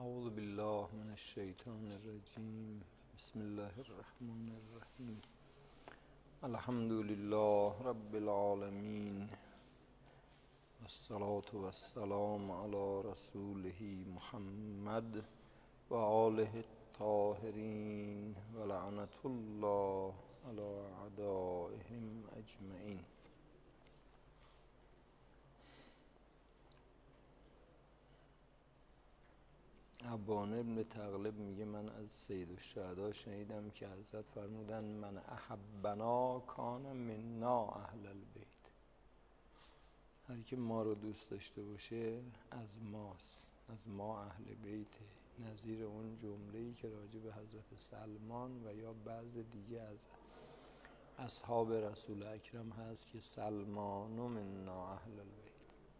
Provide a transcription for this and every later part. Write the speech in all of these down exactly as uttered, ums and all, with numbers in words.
اعوذ بالله من الشیطان الرجیم. بسم الله الرحمن الرحیم. الحمد لله رب العالمین، والصلاة والسلام علی رسوله محمد و آله الطاهرین و لعنة الله علی اعدائهم اجمعین. ابان ابن تغلب میگه من از سید الشهدا شنیدم که حضرت فرمودن من احبنا کان منا اهل البیت. هر که ما رو دوست داشته باشه از ماست، از ما اهل بیته. نظیر اون جمله‌ای که راجع به حضرت سلمان و یا بعض دیگه از اصحاب رسول اکرم هست که سلمان منا اهل البیت.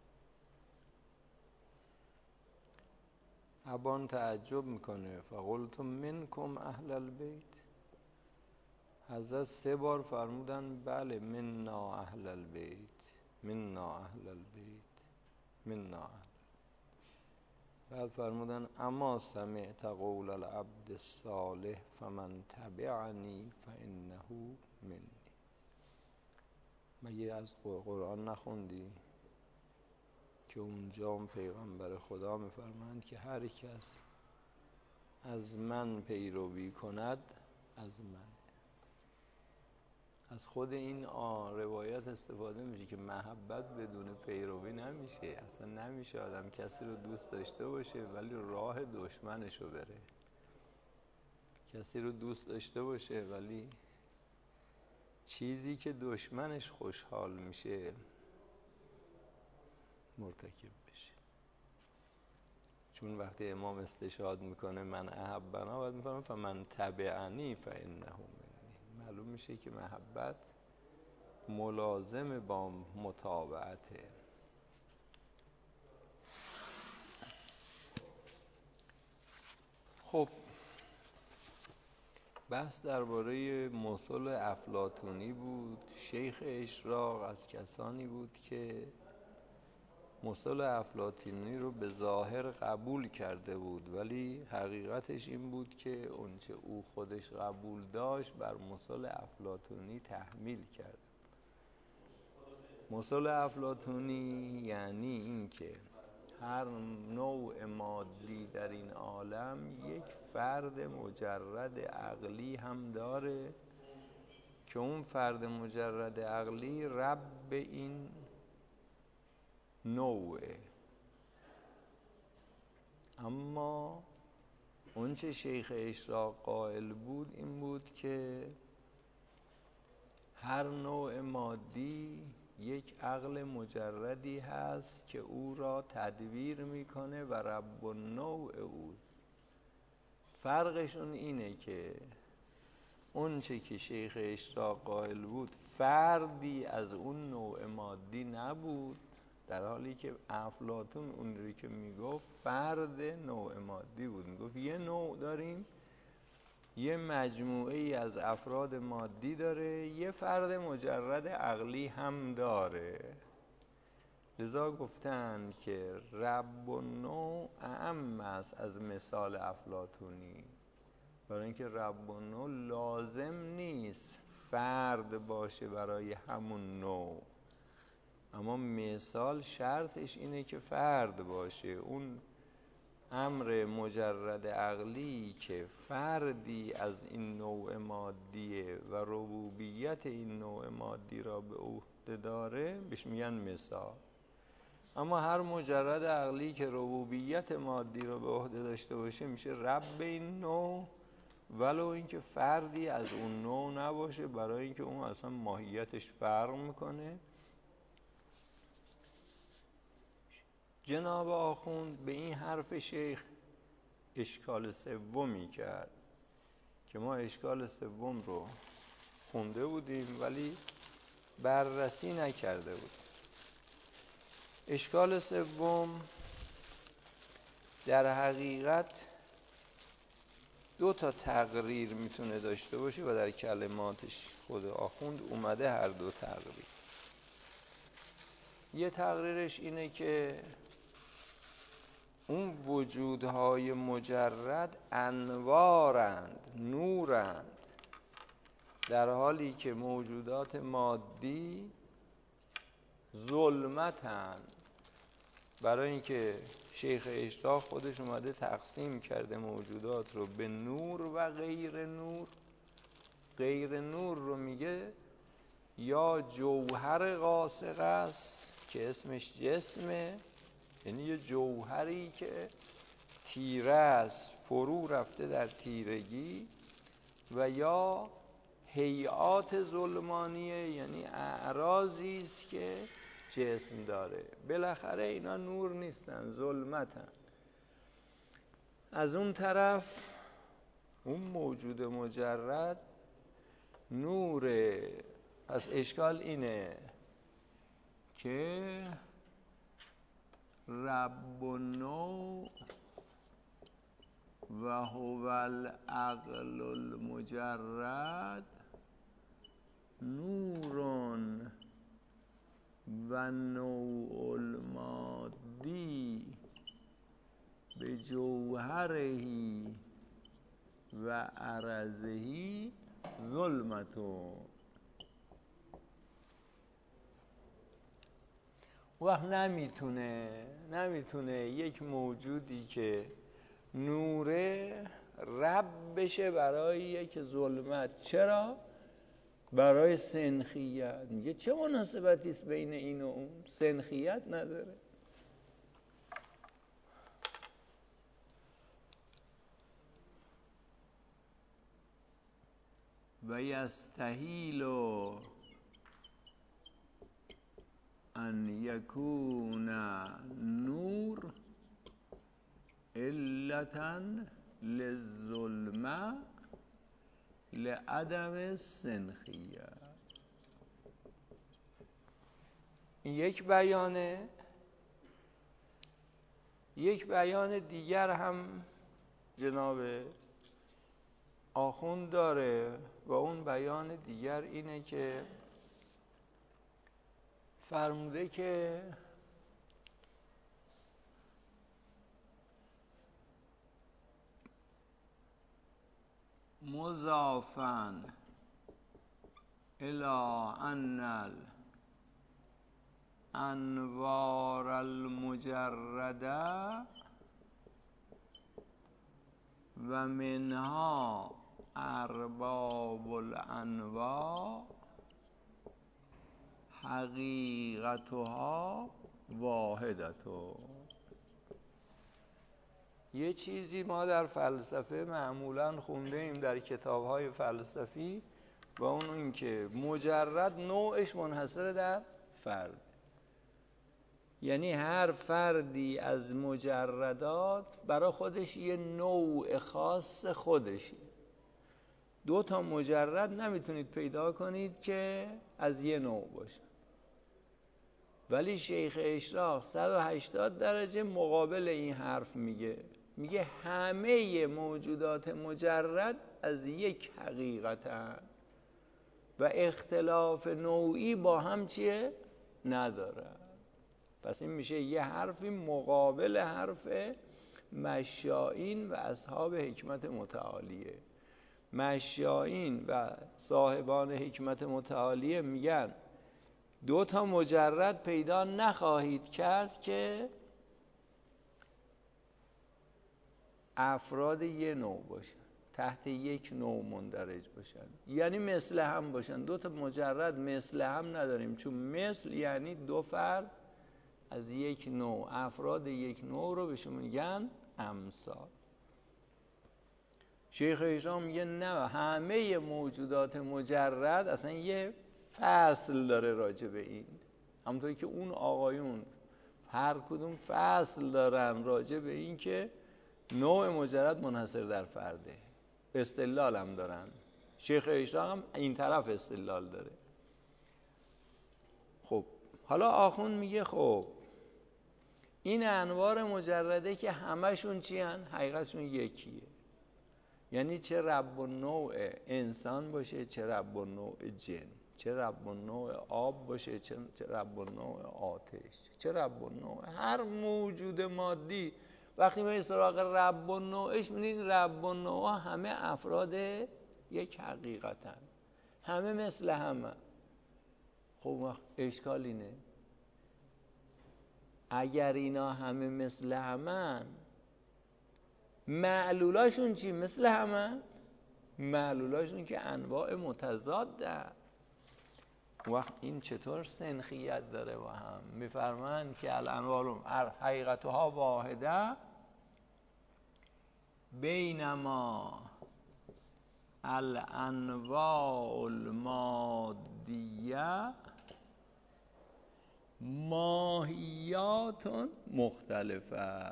ابان تعجب میکنه فقلت منکم اهل البیت. حضرت سه بار فرمودن بله منا اهل البیت، منا اهل البیت، منا اهل. بعد فرمودن اما سمعت قول العبد الصالح فمن تبعنی فانه منی. مگه از قرآن نخوندی که اونجا پیغمبر خدا میفرمایند که هر کس از من پیروی کند از من. از خود این روایت استفاده میشه که محبت بدون پیروی نمیشه. اصلا نمیشه آدم کسی رو دوست داشته باشه ولی راه دشمنش رو بره. کسی رو دوست داشته باشه ولی چیزی که دشمنش خوشحال میشه مرتکب بشه. چون وقتی امام استشهاد میکنه من احبنا، باید میفهمه فمن تبعنی فانه منی. معلوم میشه که محبت ملازم با متابعته. خب بحث درباره مثل افلاطونی بود. شیخ اشراق از کسانی بود که مثل افلاطونی رو به ظاهر قبول کرده بود، ولی حقیقتش این بود که اونچه او خودش قبول داشت بر مثل افلاطونی تحمیل کرده. مثل افلاطونی یعنی این که هر نوع مادی در این عالم یک فرد مجرد عقلی هم داره که اون فرد مجرد عقلی رب این نوعه. اما اون چه شیخ اشراق قائل بود این بود که هر نوع مادی یک عقل مجردی هست که او را تدبیر میکنه و رب النوع اوست. فرقشون اینه که اون چه که شیخ اشراق قائل بود فردی از اون نوع مادی نبود، در حالی که افلاطون اون رو که میگفت فرد نوع مادی بود. میگفت یه نوع داریم، یه مجموعه ای از افراد مادی داره، یه فرد مجرد عقلی هم داره. لذا گفتن که رب النوع اعم است از مثال افلاطونی، برای اینکه رب النوع لازم نیست فرد باشه برای همون نوع، اما مثال شرطش اینه که فرد باشه. اون امر مجرد عقلی که فردی از این نوع مادیه و ربوبیت این نوع مادی را به عهده داره بهش میگن مثال. اما هر مجرد عقلی که ربوبیت مادی را به عهده داشته باشه میشه رب این نوع، ولو اینکه فردی از اون نوع نباشه، برای اینکه اون اصلا ماهیتش فرق میکنه. جناب آخوند به این حرف شیخ اشکال سومی کرد که ما اشکال سوم رو خونده بودیم ولی بررسی نکرده بودیم. اشکال سوم در حقیقت دو تا تقریر میتونه داشته باشه و در کلماتش خود آخوند اومده هر دو تقریر. یه تقریرش اینه که اون وجودهای مجرد انوارند، نورند، در حالی که موجودات مادی ظلمتند. برای اینکه شیخ اشراق خودش اومده تقسیم کرده موجودات رو به نور و غیر نور. غیر نور رو میگه یا جوهر قاصق است که اسمش جسمه، یعنی یه جوهری که تیره است، فرو رفته در تیرگی، و یا هیئات ظلمانیه، یعنی اعراضی است که جسم داره. بالاخره اینا نور نیستن، ظلمتن. از اون طرف اون موجود مجرد نوره. پس اشکال اینه که رب النوع و هو العقل المجرد نورون و نوع المادی به جوهرهی و عرضهی ظلمتون. وقت نمیتونه نمیتونه یک موجودی که نوره رب بشه برای یک ظلمت. چرا؟ برای سنخیت. میگه چه مناسبتی است بین این و اون؟ سنخیت نداره. و یستحیل ان یکون نور علتا للظلمه لعدم السنخیه. این یک بیانه. یک بیان دیگر هم جناب آخوند داره و اون بیان دیگر اینه که فرموده که مضافاً الی ان الانوار المجرده و منها ارباب الانواع حقیقتها واحدتو. یه چیزی ما در فلسفه معمولاً خونده ایم در کتاب‌های فلسفی و اون این که مجرد نوعش منحصر در فرد، یعنی هر فردی از مجردات برای خودش یه نوع خاص خودشی. دو تا مجرد نمیتونید پیدا کنید که از یه نوع باشه. ولی شیخ اشراق صد و هشتاد درجه مقابل این حرف میگه. میگه همه موجودات مجرد از یک حقیقتن و اختلاف نوعی با هم چیه؟ نداره. پس این میشه یه حرفی مقابل حرف مشائین و اصحاب حکمت متعالیه. مشائین و صاحبان حکمت متعالیه میگن دو تا مجرد پیدا نخواهید کرد که افراد یه نوع باشن، تحت یک نوع مندرج باشن، یعنی مثل هم باشن. دو تا مجرد مثل هم نداریم، چون مثل یعنی دو فرد از یک نوع. افراد یک نوع رو بهشون میگن امثال. شیخ اشراق میگه نه، همه موجودات مجرد اصلا یه فصل داره راجع به این، همونطوری که اون آقایون هر کدوم فصل دارن راجع به این که نوع مجرد منحصر در فرده. استدلال هم دارن. شیخ اشراق هم این طرف استدلال داره. خب حالا آخوند میگه خب این انوار مجرده که همشون چی هن؟ حقیقتشون یکیه. یعنی چه رب النوع انسان باشه، چه رب النوع جن، چه رب النوع آب باشه، چه رب النوع آتش، چه رب النوع هر موجود مادی. وقتی میرید سراغ رب و نوعش می‌بینید رب و نوع همه افراد یک حقیقتن، همه مثل همه. خب اشکال اینه اگر اینا همه مثل همه، معلولاشون چی؟ مثل همه؟ معلولاشون که انواع متضاده. وقت این چطور سنخیت داره با هم؟ میفرمایند که الانوار حقیقتها واحده بینما الانواع المادیه ماهیات مختلفه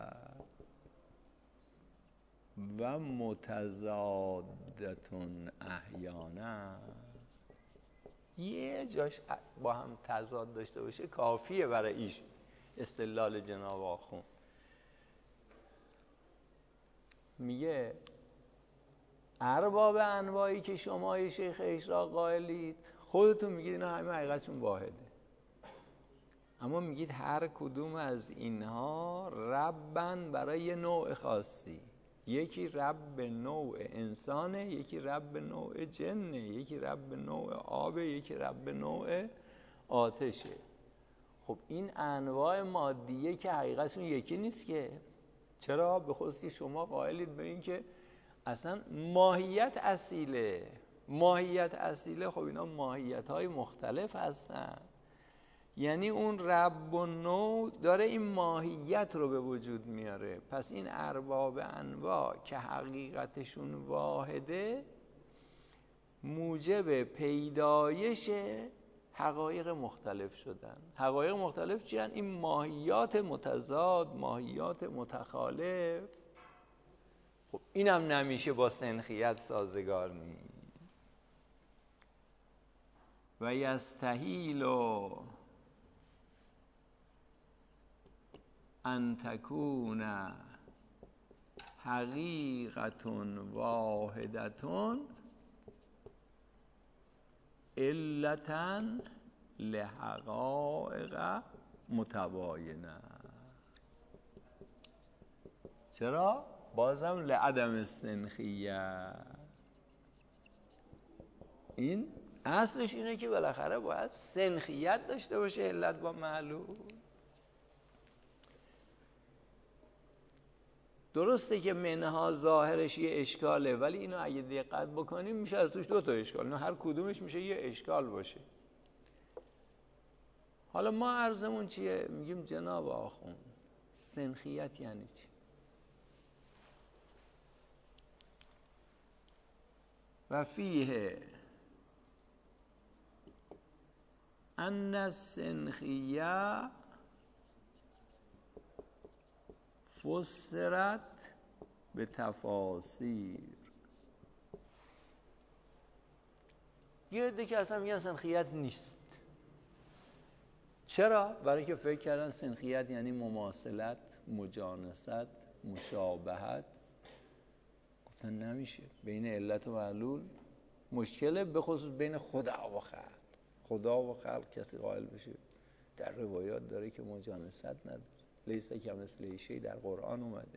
و متضادتون احیانا. یه جاش با هم تضاد داشته باشه کافیه برای ایش استدلال جناب آخوند. میگه ارباب انواعی که شما شیخ اشراق قائلید، خودتون میگید اینا همه حقیقتشون واحده، اما میگید هر کدوم از اینها ربن برای یه نوع خاصی. یکی رب نوع انسانه، یکی رب نوع جنه، یکی رب نوع آبه، یکی رب نوع آتشه. خب این انواع مادیه که حقیقتشون یکی نیست که. چرا؟ به خصوص که شما قائلید به این که اصلا ماهیت اصیله. ماهیت اصیله، خب اینا ماهیت های مختلف هستن. یعنی اون رب و نوع داره این ماهیت رو به وجود میاره. پس این ارباب انواع که حقیقتشون واحده موجب پیدایش حقایق مختلف شدن. حقایق مختلف چی هستن؟ این ماهیات متضاد، ماهیات متخالف. خب اینم نمیشه با سنخیت سازگار نیست. و یستحیل ان تکون حقیقت واحدت علتا لحقائق متباینه. چرا؟ بازم لعدم السنخیه. این اصلش اینه که بالاخره باید سنخیت داشته باشه علت با معلول. درسته که منها ظاهرش یه اشکاله، ولی اینو اگه دقت بکنیم میشه از توش دو تا اشکال، اینو هر کدومش میشه یه اشکال باشه. حالا ما عرضمون چیه؟ میگیم جناب آخوند سنخیت یعنی چی؟ و فیه ان السنخیه فسرت به تفاسیر. یه عده که اصلا میگن سنخیت نیست. چرا؟ برای اینکه فکر کردن سنخیت یعنی مماثلت، مجانست، مشابهت. گفتن نمیشه. بین علت و معلول مشکله، به خصوص بین خدا و خلق. خدا و خلق کسی قائل بشه در روایات داره که مجانست نداره. لیس کمثله شیء در قرآن اومده.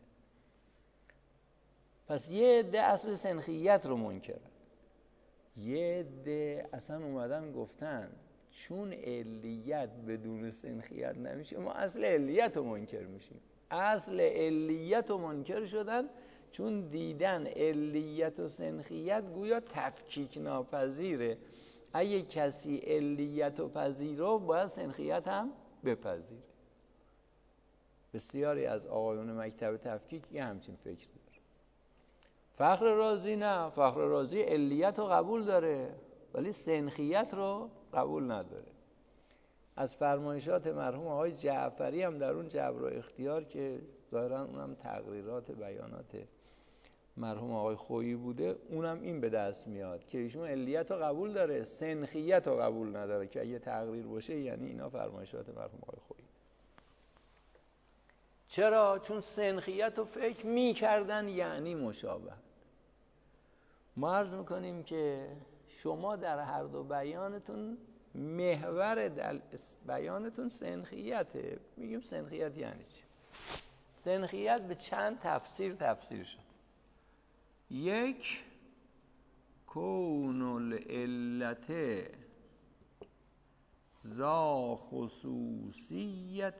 پس یه عده اصل سنخیت رو منکرن، یه عده اصلا اومدن گفتن چون علیت بدون سنخیت نمیشه، ما اصل علیت رو منکر میشیم. اصل علیت رو منکر شدن چون دیدن علیت و سنخیت گویا تفکیک ناپذیره. اگه کسی علیت و پذیره باید سنخیت هم بپذیره. بسیاری از آقایون مکتب تفکیک یه همچین فکر داره. فخر رازی نه، فخر رازی علیت رو قبول داره ولی سنخیت رو قبول نداره. از فرمایشات مرحوم آقای جعفری هم در اون جبر و اختیار که ظاهراً اونم تقریرات بیانات مرحوم آقای خویی بوده، اونم این به دست میاد که ایشون علیت رو قبول داره سنخیت رو قبول نداره، که اگه تقریر باشه یعنی اینا فرمایشات مرحوم آقای خویی. چرا؟ چون سنخیت رو فکر می کردن یعنی مشابه. ما عرض میکنیم که شما در هر دو بیانتون محور بیانتون سنخیته. میگیم سنخیت یعنی چی؟ سنخیت به چند تفسیر تفسیر شد. یک، کون العلت ذا خصوصیت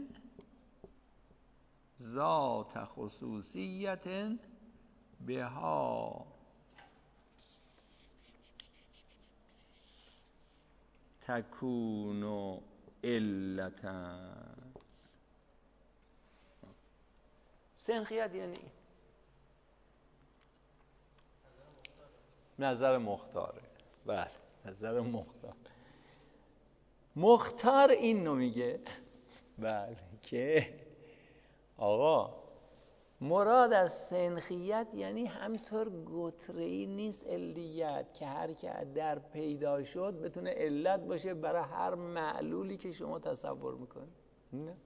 ذات خصوصیت بها تکون علتا. سنخیت یعنی نظر مختاره. بله، نظر مختار. مختار این رو میگه بله که آقا مراد از سنخیت یعنی همطور گتره‌ای نیست علیت که هر که در پیدا شد بتونه علت باشه برای هر معلولی که شما تصور میکنید. نه،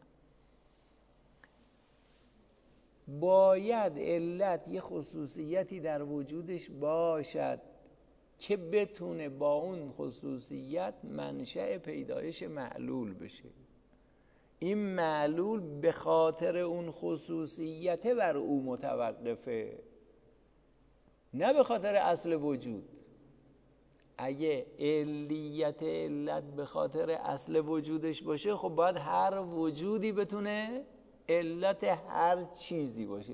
باید علت یه خصوصیتی در وجودش باشد که بتونه با اون خصوصیت منشأ پیدایش معلول بشه. این معلول به خاطر اون خصوصیت بر او متوقفه، نه به خاطر اصل وجود. اگه علیت علت به خاطر اصل وجودش باشه، خب باید هر وجودی بتونه علت هر چیزی باشه.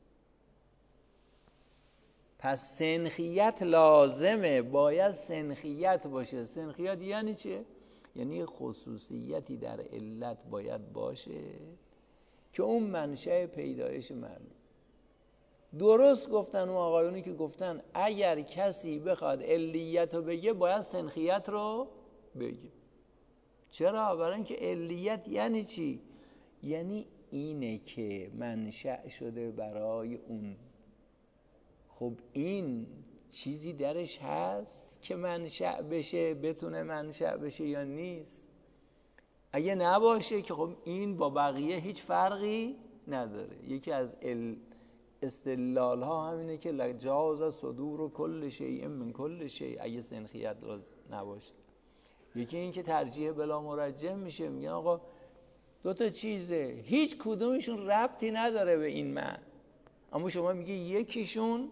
پس سنخیت لازمه، باید سنخیت باشه. سنخیت یعنی چیه؟ یعنی خصوصیتی در علت باید باشه که اون منشأ پیدایش معلوم. درست گفتن اون آقایونی که گفتن اگر کسی بخواد علیت رو بگه باید سنخیت رو بگه. چرا؟ برای اینکه علیت یعنی چی؟ یعنی اینه که منشأ شده برای اون. خب این چیزی درش هست که منشأ بشه، بتونه منشأ بشه یا نیست؟ اگه نباشه که خب این با بقیه هیچ فرقی نداره. یکی از استدلال ها همینه که لجاز صدور کل شیء من کل شیء اگه سنخیت نباشه. یکی این که ترجیح بلا مرجح میشه، میگن آقا دو تا چیزه هیچ کدومشون ربطی نداره به این معنی، اما شما میگی یکیشون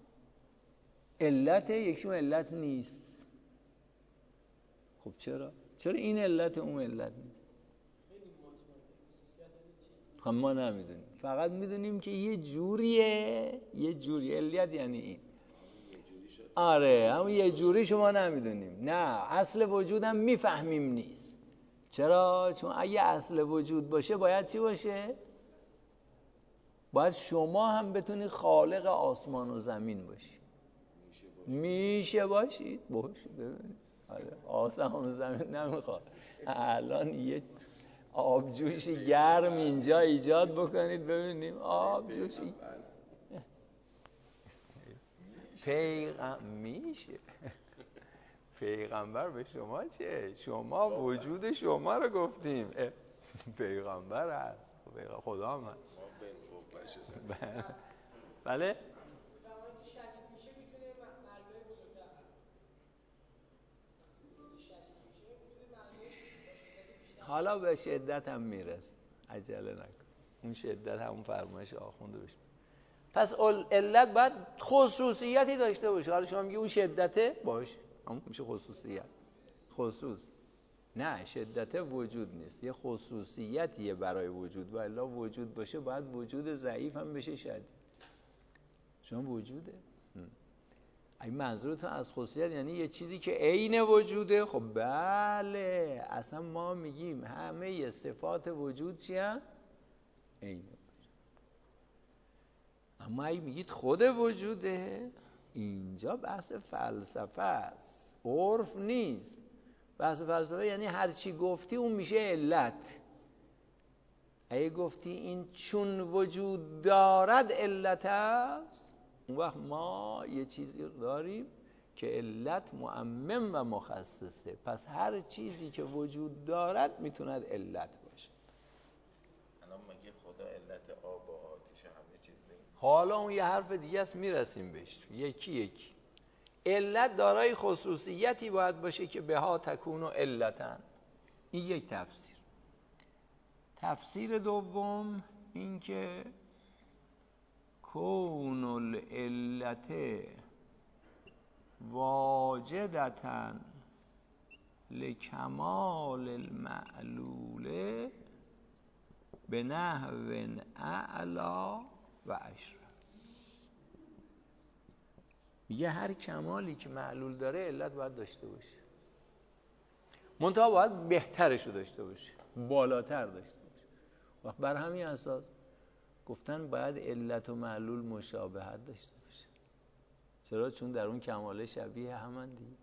علته یکیشون علت نیست. خب چرا؟ چرا این علت اون علت نیست؟ خب ما نمیدونیم، فقط میدونیم که یه جوریه، یه جوری علت یعنی این. آره همون یه جوری شما نمیدونیم. نه، اصل وجودم میفهمیم نیست. چرا؟ چون اگه اصل وجود باشه باید چی باشه؟ باید شما هم بتونی خالق آسمان و زمین باشی. میشه باشید باشه. ببینید آره آسمان و زمین نمیخواد الان یه آبجوشی گرم اینجا ایجاد بکنید ببینیم آبجوشی پیغم میشه. پیغمبر به شما چه؟ شما وجود شما رو گفتیم. پیغمبر هست، خدا هم هست. بله حالا به شدت هم میرسه، عجله نکن. اون شدت همون فرمایش آخونده بشه. پس علت باید خصوصیتی داشته باشه. حالا شما میگی اون شدته باشه، اون میشه خصوصیت. خصوص نه، شدت وجود نیست، یه خصوصیتیه برای وجود. و الا وجود باشه باید وجود ضعیف هم بشه شدید. شما وجوده. این منظورتون از خصوصیت یعنی یه چیزی که عین وجوده؟ خب بله، اصلا ما میگیم همه صفات وجود چی هم؟ عین وجود. اما اگه میگید خود وجوده، اینجا بحث فلسفه است، عرف نیست. بحث فلسفه یعنی هر چی گفتی اون میشه علت. اگه گفتی این چون وجود دارد علت است، اون وقت ما یه چیزی داریم که علت معمم و مخصصه. پس هر چیزی که وجود دارد میتوند علت باشه. الان مگه خدا علت آب و آتش همه چیز بگیم؟ حالا اون یه حرف دیگه است میرسیم بهش، یکی یکی. علت دارای خصوصیتی باید باشه که بها تکون و علتن. این یک تفسیر. تفسیر دوم اینکه کون العلت واجدتن لکمال المعلول به نحو اعلا و اشرف. میگه هر کمالی که معلول داره علت باید داشته باشه، منتها باید بهترش رو داشته باشه، بالاتر داشته باشه. وقت بر همین اساس گفتن باید علت و معلول مشابهت داشته باشه. چرا؟ چون در اون کماله شبیه همن دیگه.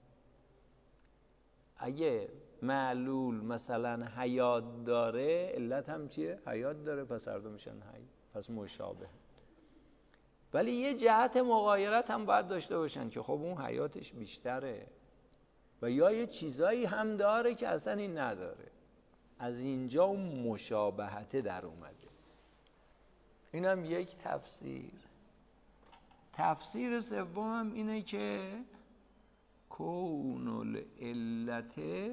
اگه معلول مثلا حیات داره، علت هم چیه؟ حیات داره، پس هر دو میشن حی، پس مشابه. ولی یه جهت مغایرت هم باید داشته باشن که خب اون حیاتش بیشتره و یا یه چیزایی هم داره که اصلا این نداره. از اینجا اون مشابهت در اومده. این هم یک تفسیر. تفسیر سوم اینه که کون العلت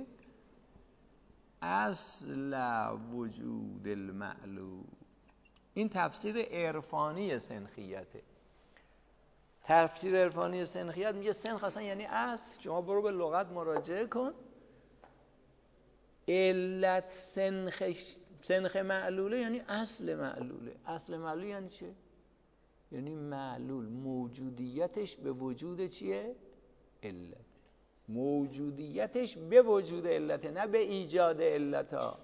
اصل وجود المعلول. این تفسیر عرفانی سنخیته. تفسیر عرفانی سنخیت میگه سنخ اصلا یعنی اصل. شما برو به لغت مراجعه کن. علت سنخ سنخ معلوله یعنی اصل معلوله. اصل معلول یعنی چه؟ یعنی معلول موجودیتش به وجود چیه؟ علت. موجودیتش به وجود علت، نه به ایجاد علت ها.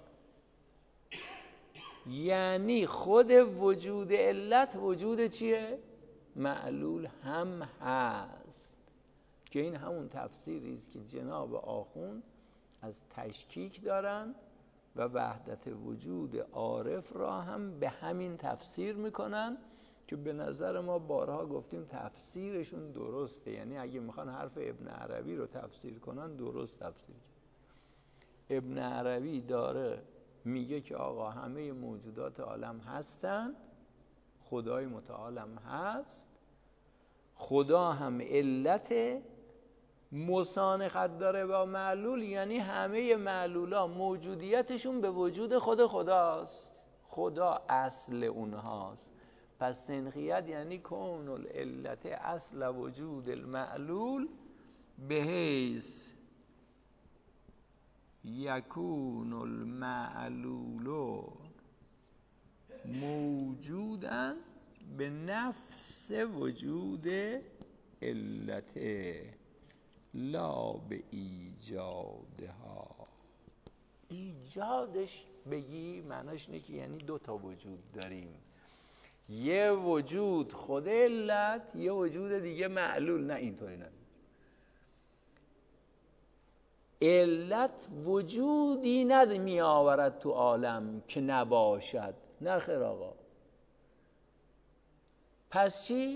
یعنی خود وجود علت وجود چیه؟ معلول هم هست. که این همون تفسیری است که جناب آخوند از تشکیک دارن و وحدت وجود عارف را هم به همین تفسیر میکنن که به نظر ما بارها گفتیم تفسیرشون درسته. یعنی اگه میخوان حرف ابن عربی رو تفسیر کنن درست تفسیر کنن. ابن عربی داره میگه که آقا همه موجودات عالم هستن، خدای متعالم هست، خدا هم علت مسانخت داره با معلول، یعنی همه معلولا موجودیتشون به وجود خود خداست، خدا اصل اونهاست. پس سنخیت یعنی کون العلت اصل وجود المعلول به حیث یکون المعلول موجودن به نفس وجود علت لا به ایجادها. ایجادش بگی معناش اینه که یعنی دو تا وجود داریم، یه وجود خود علت، یه وجود دیگه معلول. نه اینطوری نه. علت وجودی ند می آورد تو عالم که نباشد. نه خیر آقا. پس چی؟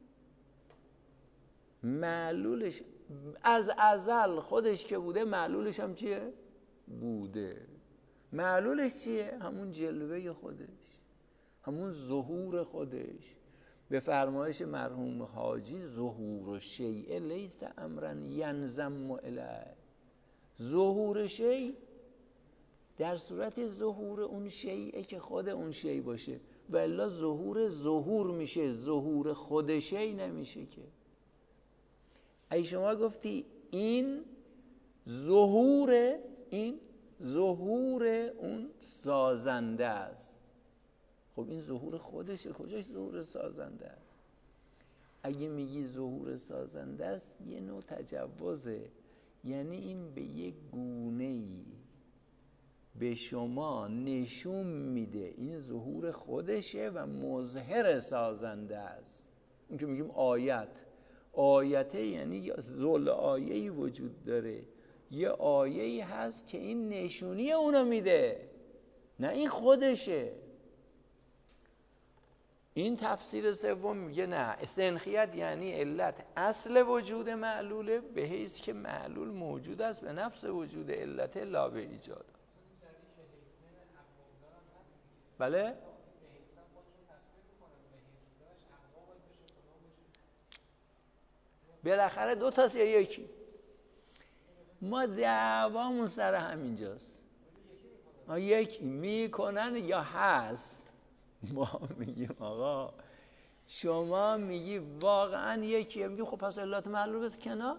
معلولش از ازل خودش که بوده، معلولش هم چیه؟ بوده. معلولش چیه؟ همون جلوه خودش، همون ظهور خودش. به فرمایش مرحوم حاجی ظهور و شیء لیس امرا ینضم الیه. ظهور شیء در صورت ظهور اون شیء که خود اون شیء باشه، و الا ظهور ظهور میشه، ظهور خود شیء نمیشه که. ای شما گفتی این ظهور، این ظهور اون سازنده است. خب این ظهور خودشه، کجاش ظهور سازنده است؟ اگه میگی ظهور سازنده است یه نوع تجوزه، یعنی این به یک گونه‌ای به شما نشون میده این ظهور خودشه و مظهر سازنده است. این که میگیم آیت، آیته یعنی ذل آیه‌ای وجود داره، یه آیه‌ای هست که این نشونی اونو میده، نه این خودشه. این تفسیر سوم میگه نه، سنخیت یعنی علت اصل وجود معلوله به حیث که معلول موجود است به نفس وجود علت لا به ایجاد. بله؟ بالاخره دو تاست یا یکی؟ ما دعوامون سر همینجاست. ما یکی میکنن یا هست. ما میگیم آقا شما میگی واقعا یکیه، میگیم خب پس علت و معلول بذار کنار.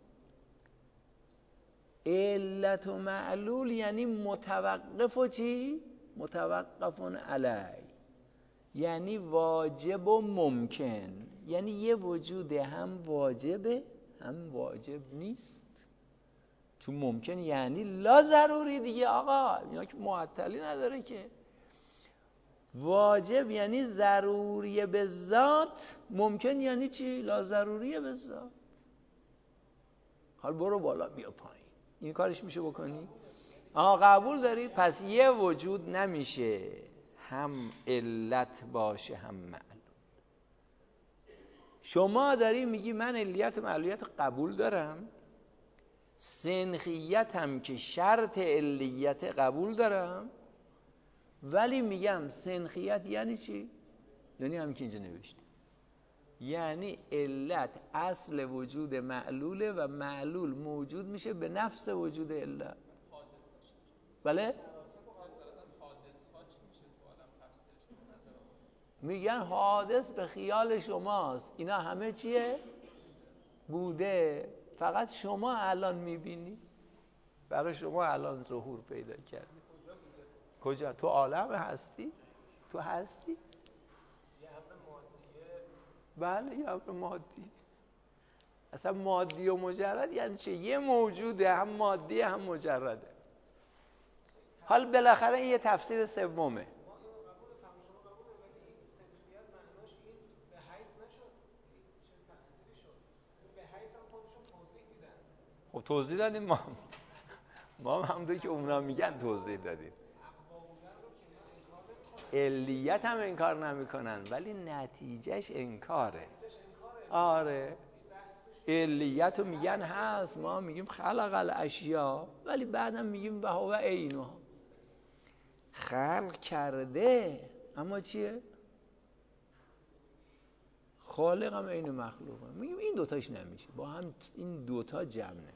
علت و معلول یعنی متوقف و چی؟ متوقفون علی، یعنی واجب و ممکن، یعنی یه وجود هم واجبه هم واجب نیست. چون ممکن یعنی لا ضروری دیگه آقا، اینا که معطلی نداره که. واجب یعنی ضروریه به ذات، ممکن یعنی چی؟ لا ضروریه به ذات. حال برو بالا بیا پایین، این کارش میشه بکنی؟ آه قبول داری؟ پس یه وجود نمیشه هم علت باشه هم معلول. شما داری میگی من علیت و معلولیت قبول دارم، سنخیت هم که شرط علیت قبول دارم، ولی میگم سنخیت یعنی چی؟ یعنی هم که اینجا نوشته، یعنی علت اصل وجود معلوله و معلول موجود میشه به نفس وجود علت. بله؟ میگن حادث به خیال شماست، اینا همه چیه؟ بوده، فقط شما الان میبینی، برای شما الان ظهور پیدا کرده. کجا؟ تو عالم هستی؟ تو هستی؟ یه امر مادیه. بله یه امر مادی. اصلا مادی و مجرد یعنی چه؟ یه موجوده هم مادی هم مجرده. حال بالاخره این یه تفسیر سومه. خب توضیح دادیم ما ما هم همونطور که اونا میگن توضیح دادیم. علیت هم انکار نمیکنن ولی نتیجهش انکاره. آره علیت رو میگن هست، ما میگیم خلق الاشیا، ولی بعدم میگیم بهوا عینها، خلق کرده، اما چیه؟ خالق هم عین مخلوق هم. میگیم این دوتاش نمیشه، با هم این دوتا جمع نمیشه.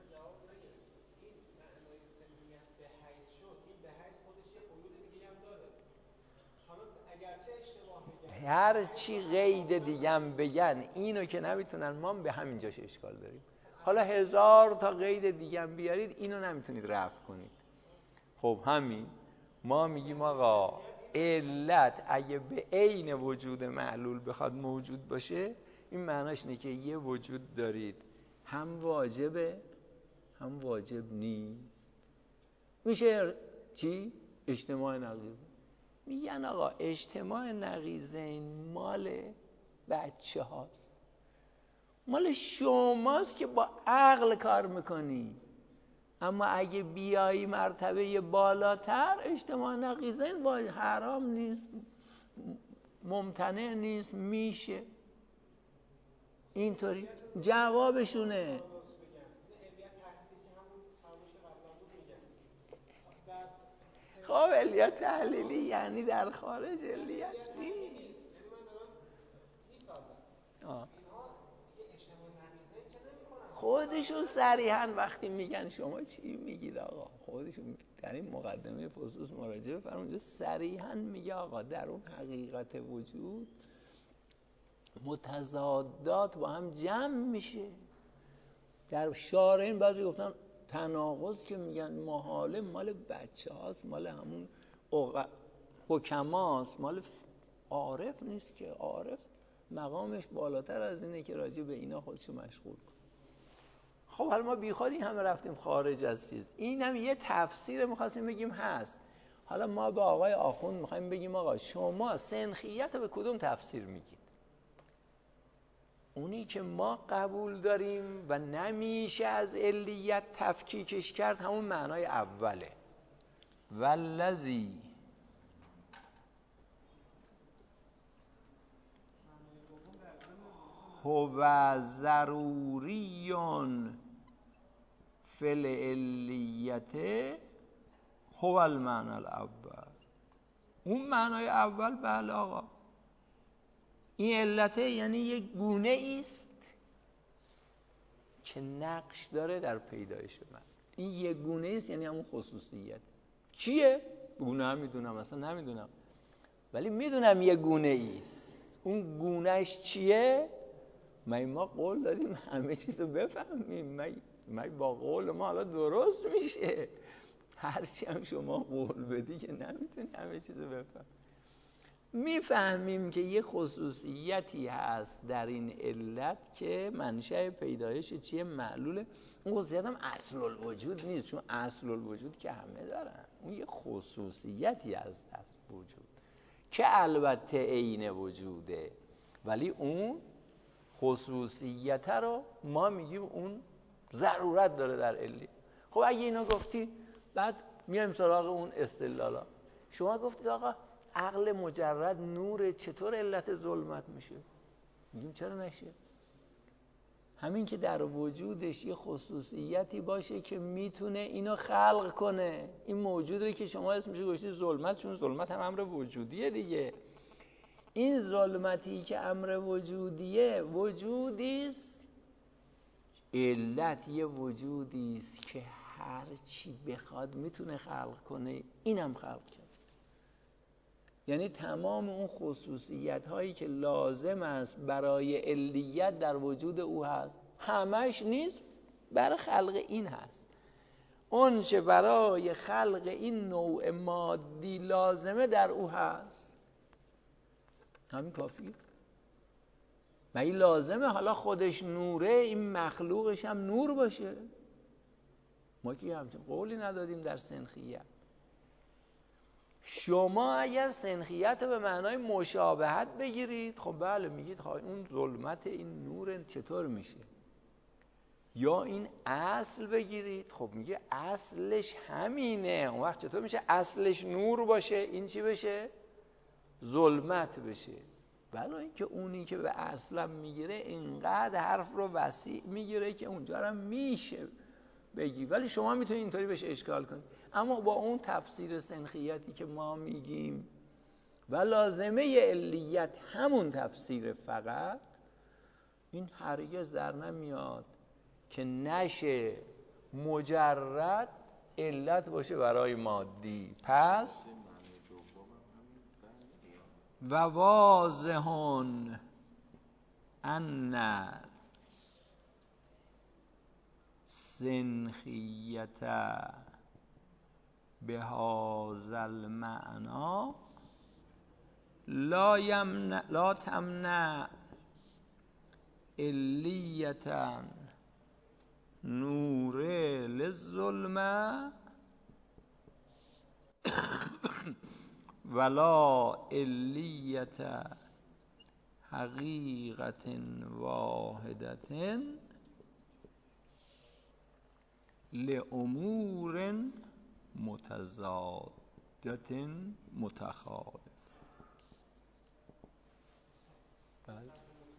هر چی قید دیگه هم بگن اینو که نمیتونن، ما به همینجاش اشکال داریم. حالا هزار تا قید دیگه هم بیارید اینو نمیتونید رفع کنید. خب همین ما میگیم آقا علت اگه به عین وجود معلول بخواد موجود باشه، این معناش اینه که یه وجود دارید هم واجبه هم واجب نیست. میشه چی؟ اجتماع نقیض. میگن آقا اجتماع نقیضین مال بچه هاست، مال شماست که با عقل کار میکنی. اما اگه بیایی مرتبه بالاتر، اجتماع نقیضین با حرام نیست، ممتنع نیست، میشه. اینطوری جوابشونه. خب علیت تحلیلی یعنی در خارج علیت نیست. آه. خودشون صریحاً وقتی میگن شما چی میگید آقا، خودشون در این مقدمه فصوص مراجعه فرمودید صریحاً میگه آقا در اون حقیقت وجود متضادات با هم جمع میشه. در شارعین بعضی گفتن تناقض که میگن محاله مال بچه هاست، مال همون حکماست، مال عارف نیست که. عارف مقامش بالاتر از اینه که راجع به اینا خودشو مشغول کنه. خب حالا ما بیخود این همه رفتیم خارج از چیز، این هم یه تفسیر میخواستیم بگیم هست. حالا ما به آقای آخوند میخوایم بگیم آقا شما سنخیت به کدوم تفسیر میگید؟ اونی که ما قبول داریم و نمیشه از علیت تفکیکش کرد همون معنای اوله. والذی هو ضروریون فی العلیت هو المعنی الاول. اون معنای اول بله آقا، این علته یعنی یک گونه است که نقش داره در پیدایش من. این یک گونه است یعنی همون خصوصیت. چیه؟ گونه هم میدونم اصلا نمیدونم، ولی میدونم یه گونه ایست. اون گونهش چیه؟ ما ما قول دادیم همه چیز رو بفهمیم. ما با قول ما حالا درست میشه. هرچی هم شما قول بدی که نمیتونی همه چیز رو بفهم. میفهمیم که یه خصوصیتی هست در این علت که منشأ پیدایش چیه؟ معلوله. اون خصوصیت هم اصل الوجود نیست، چون اصل الوجود که همه دارن. اون یه خصوصیتی از دست وجود که البته عین وجوده، ولی اون خصوصیت رو ما میگیم اون ضرورت داره در علی. خب اگه اینو گفتی، بعد میایم سراغ اون استدلالا. شما گفتید آقا عقل مجرد نور، چطور علت ظلمت میشه؟ میگیم چرا نشه؟ همین که در وجودش یه خصوصیتی باشه که میتونه اینو خلق کنه. این موجودی که شما اسمش گذاشتید ظلمت، چون ظلمت هم امر وجودیه دیگه. این ظلمتی که امر وجودیه، وجودیست، علت یه وجودیست که هر چی بخواد میتونه خلق کنه، اینم خلق کرد. یعنی تمام اون خصوصیت هایی که لازم است برای علیت در وجود او هست، همش نیست، برای خلق این هست. اون چه برای خلق این نوع مادی لازمه در او هست، همین کافیه. و این لازمه حالا خودش نوره، این مخلوقش هم نور باشه. ما که همچین قولی ندادیم در سنخیت. شما اگر سنخیت رو به معنای مشابهت بگیرید، خب بله میگید خب اون ظلمت این نور چطور میشه؟ یا این اصل بگیرید، خب میگه اصلش همینه. اون وقت چطور میشه اصلش نور باشه این چی بشه؟ ظلمت بشه. بله اینکه اونی که به اصلا میگیره اینقدر حرف رو وسیع میگیره که اونجا هم میشه بگی، ولی شما میتونید اینطوری بهش اشکال کنید. اما با اون تفسیر سنخیتی که ما میگیم و لازمه علیت همون تفسیر فقط، این هرگز در نمیاد که نشه مجرد علت باشه برای مادی. پس و واضحون ان سنخیت به هذا المعنی لا یمنع لا تمنع علیتا نور للظلمه ولا علیت حقیقت واحدت لامور متضادت متخالف. بله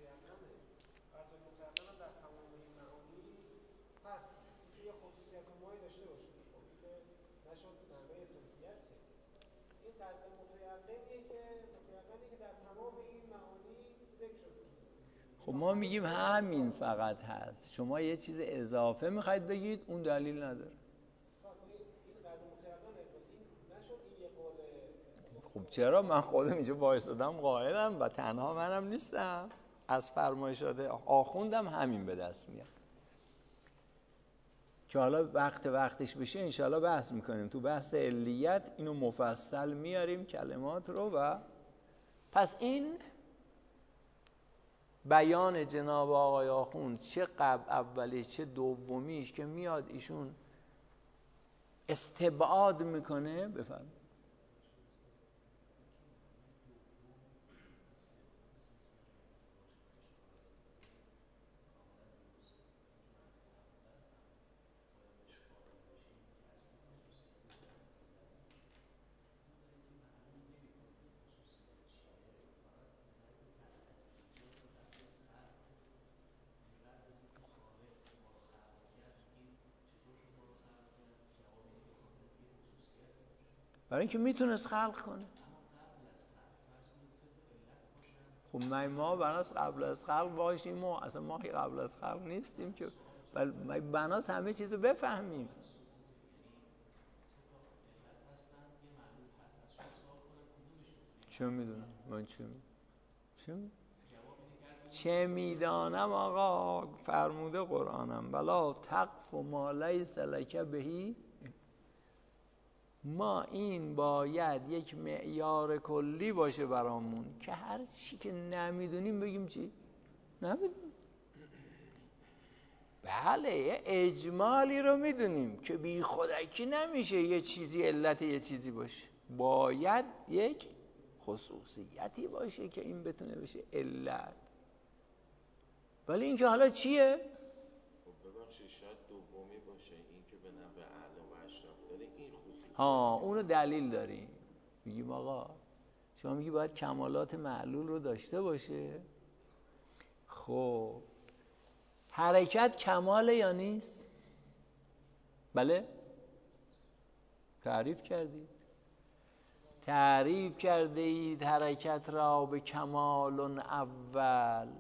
خب ما میگیم همین فقط هست. شما یه چیز اضافه میخواید بگید، اون دلیل نداره. خب چرا؟ من خودم اینجا وایسادم قائلم و تنها منم نیستم. از فرمایشات آخوندم همین به دست میاد که حالا وقت وقتش بشه انشاءالله بحث میکنیم. تو بحث علیت اینو مفصل میاریم کلمات رو. و پس این بیان جناب آقای آخوند، چه قبل اولیش چه دومیش که میاد ایشون استبعاد میکنه، بفهم. برای اینکه میتونست خلق کنه. خب ما بناس قبل از خلق باشیم و اصلا ما قبل از خلق نیستیم که، ولی بناس همه چیزو بفهمیم. چه میدونم من چه میدونم چه میدونم چه میدانم آقا فرموده قرآنم ولا تقف ما لیس لک بهی. ما این باید یک معیار کلی باشه برامون که هر چی که نمیدونیم بگیم چی؟ نمیدونیم. بله یه اجمالی رو میدونیم که بی خودکی نمیشه یه چیزی علت یه چیزی باشه، باید یک خصوصیتی باشه که این بتونه بشه علت. ولی این که حالا چیه؟ خب ببخشید شاید دومی باشه، این که به نحو اعلی و اشرف داره این خصوصیت. ها اونو دلیل داریم. میگیم آقا شما میگی باید کمالات معلول رو داشته باشه. خب حرکت کماله یا نیست؟ بله؟ تعریف کردید تعریف کرده اید حرکت را به کمال اول.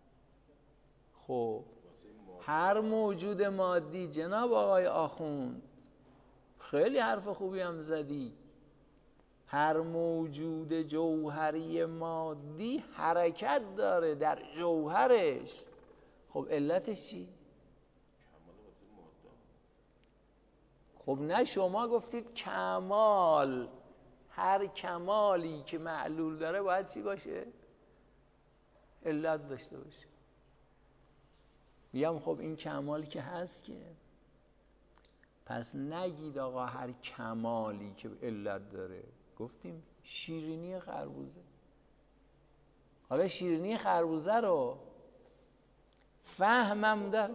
خب هر موجود مادی، جناب آقای آخوند خیلی حرف خوبی هم زدی، هر موجود جوهری مادی حرکت داره در جوهرش. خب علتش چی؟ خب نه شما گفتید کمال، هر کمالی که معلول داره باید چی باشه؟ علت داشته باشه. میگم خب این کمالی که هست که پس نگید آقا هر کمالی که علت داره. گفتیم شیرینی خربوزه. حالا شیرینی خربوزه رو فهمم در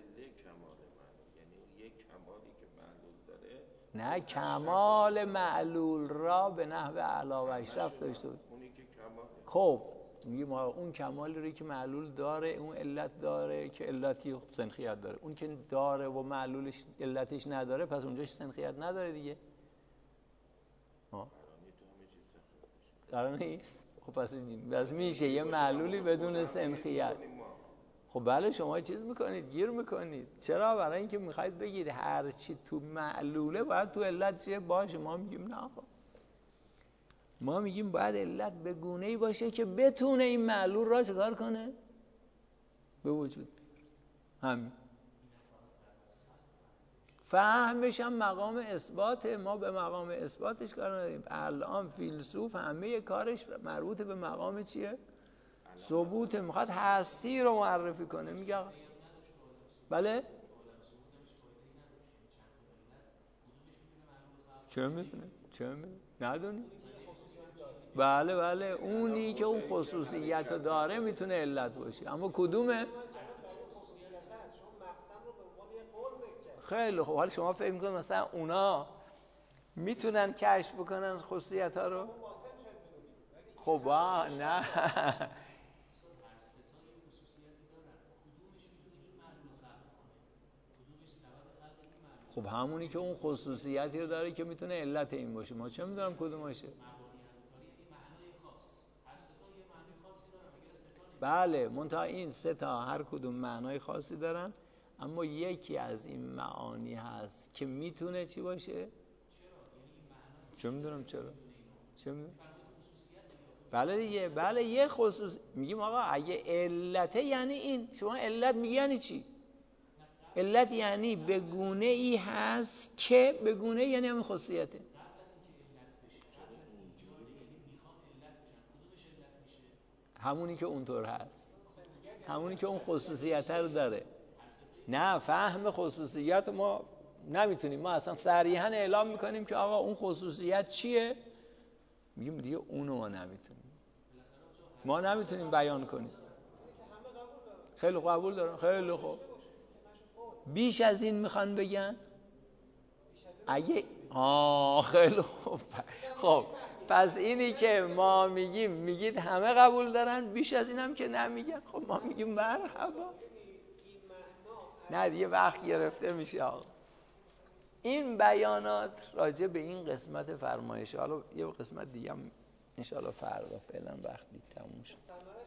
نه کمال معلول را به نحو اعلی و اشرف داشته بود. خب میگه ما اون کمالی رو که معلول داره اون علت داره که علتی سنخیت داره، اون که داره و معلولش علتش نداره پس اونجاش سنخیت نداره دیگه. ها قرار نیست. خب پس بس میشه یه معلولی بدون سنخیت. خب بله شما چیز میکنید گیر میکنید. چرا؟ برای اینکه میخواید بگید هر چی تو معلوله باید تو علت چیه باشه. ما میگیم نه، ما میگیم باید علت به گونه‌ای باشه که بتونه این معلول را چکار کنه؟ به وجود همین. فهمش هم مقام اثبات، ما به مقام اثباتش کار نداریم. الان فیلسوف همه کارش مربوط به مقام چیه؟ ثبوت. میخواد هستی رو معرفی کنه. میگه بله چه میدونه چه میدونه ندونی. بله بله اونی که اون خصوصیت رو داره میتونه علت باشه. اما کدومه؟ خیلی خوب. حالا شما فکر میکنید مثلا اونا میتونن کشف بکنن خصوصیت ها رو؟ خب نه خب همونی که اون خصوصیتی رو داره که میتونه علت این باشه. ما چه میدونم کدومشه؟ بله منتها این سه تا هر کدوم معنای خاصی دارن، اما یکی از این معانی هست که میتونه چی باشه؟ چه میدونم چرا؟ چه میدونم؟ بله دیگه بله یه خصوص میگیم آقا اگه علته یعنی این. شما علت میگی یعنی چی؟ علت یعنی به گونه ای هست که به گونه یعنی همین خصوصیته. همونی که اونطور هست، همونی که اون خصوصیت رو داره. نه فهم خصوصیت ما نمیتونیم، ما اصلا صریحا اعلام میکنیم که آقا اون خصوصیت چیه، میگیم دیگه اونو ما نمیتونیم ما نمیتونیم بیان کنیم. خیلی قبول دارم. خیلی خوب. بیش از این میخوان بگن؟ اگه آه خیلی خوب. خب پس اینی که ما میگیم میگید همه قبول دارن، بیش از این هم که نمیگن. خب ما میگیم مرحبا. نه دیگه وقت گرفته میشه آقا. این بیانات راجع به این قسمت فرمایشه. حالا یه قسمت دیگه هم انشاءالله فردا، فعلا وقتی تموم شد.